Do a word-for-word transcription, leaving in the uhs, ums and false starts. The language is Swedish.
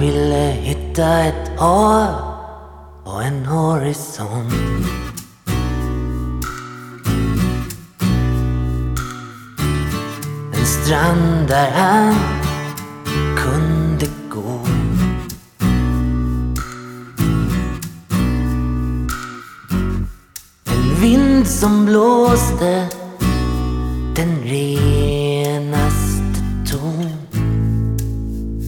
ville hitta ett hav och en horisont. En strand där han kunde gå. En vind som blåste, den rev